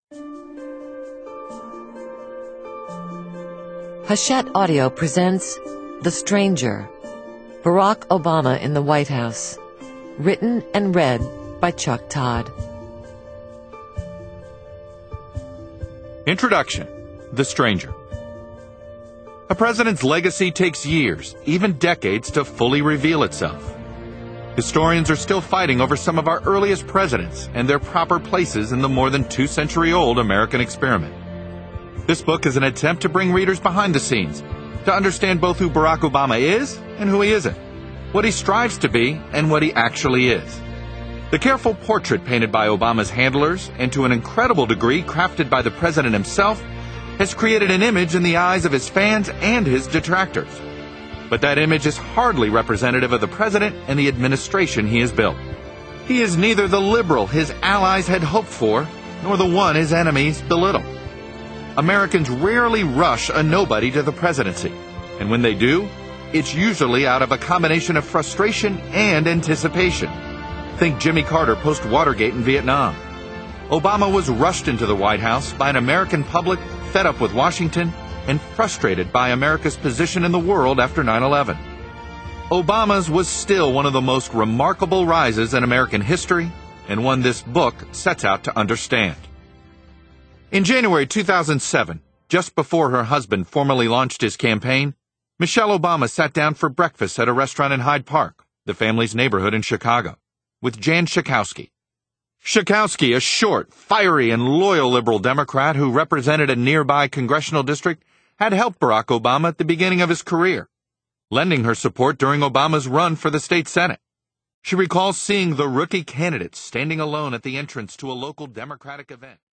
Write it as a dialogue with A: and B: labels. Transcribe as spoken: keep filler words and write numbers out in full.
A: Hachette Audio presents The Stranger, Barack Obama in the White House, written and read by Chuck Todd.
B: Introduction: The Stranger. A president's legacy takes years, even decades, to fully reveal itself. Historians are still fighting over some of our earliest presidents and their proper places in the more than two-century-old American experiment. This book is an attempt to bring readers behind the scenes, to understand both who Barack Obama is and who he isn't, what he strives to be and what he actually is. The careful portrait painted by Obama's handlers, and to an incredible degree crafted by the president himself, has created an image in the eyes of his fans and his detractors. But that image is hardly representative of the president and the administration he has built. He is neither the liberal his allies had hoped for, nor the one his enemies belittle. Americans rarely rush a nobody to the presidency, and when they do, it's usually out of a combination of frustration and anticipation. Think Jimmy Carter post-Watergate in Vietnam. Obama was rushed into the White House by an American public fed up with Washington and frustrated by America's position in the world after nine eleven. Obama's was still one of the most remarkable rises in American history, and one this book sets out to understand. In January two thousand seven, just before her husband formally launched his campaign, Michelle Obama sat down for breakfast at a restaurant in Hyde Park, the family's neighborhood in Chicago, with Jan Schakowsky. Schakowsky, a short, fiery, and loyal liberal Democrat who represented a nearby congressional district, had helped Barack Obama at the beginning of his career, lending her support during Obama's run for the state Senate. She recalls seeing the rookie candidate standing alone at the entrance to a local Democratic event.